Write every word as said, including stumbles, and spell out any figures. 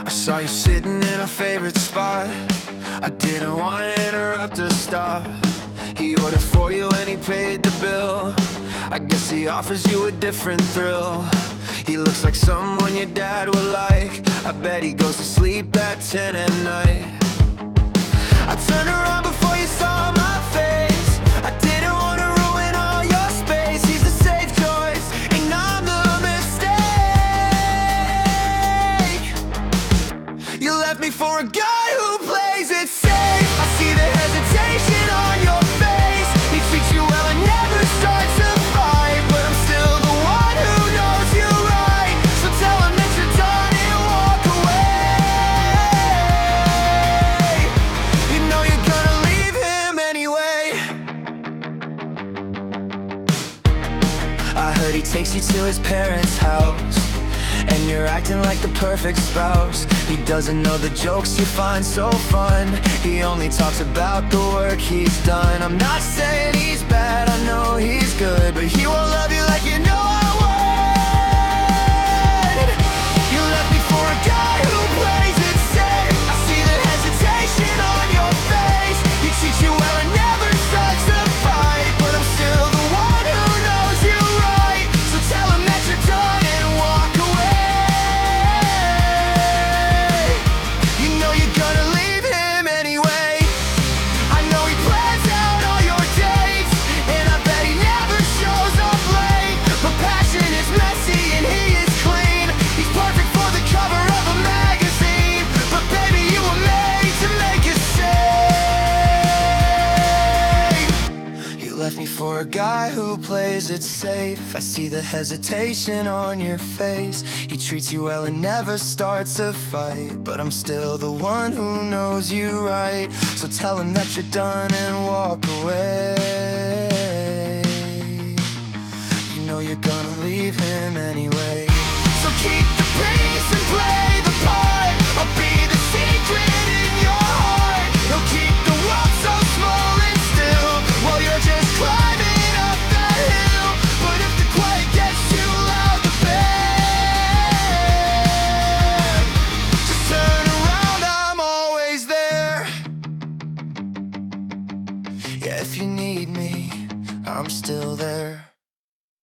I saw you sitting in our favorite spot. I didn't want to interrupt or stop. He ordered for you and he paid the bill. I guess he offers you a different thrill. He looks like someone your dad would like. I bet he goes to sleep at ten at night. I turned around before you saw my face. I didn't want to ruin all your space. He's the safe choice and I'm the mistake. You left me for a guy who plays it safe. I see the hesitation on your face. He treats you well and never starts a fight, but I'm still the one who knows you right. So tell him that you're done and walk away. You know you're gonna leave him anyway. I heard he takes you to his parents' house, and you're acting like the perfect spouse. He doesn't know the jokes you find so fun. He only talks about the work he's done. I'm not saying he's bad, I know he's good, but he won't love you like you know I would. You left me for a guy who plays it safe. I see the hesitation on your face. He treats you well and never starts a fight, but I'm still the one who knows you right. So tell him that you're done and walk away. You know you're gonna leave him anyway. I know he plans out all your dates, and I bet he never shows up late. But passion is messy and he is clean. He's perfect for the cover of a magazine, but baby, you were made to make a save. You left me for a guy who plays it safe. I see the hesitation on your face. He treats you well and never starts a fight, but I'm still the one who knows you right. So tell him that you're done and walk away. You know you're gonna leave him anyway.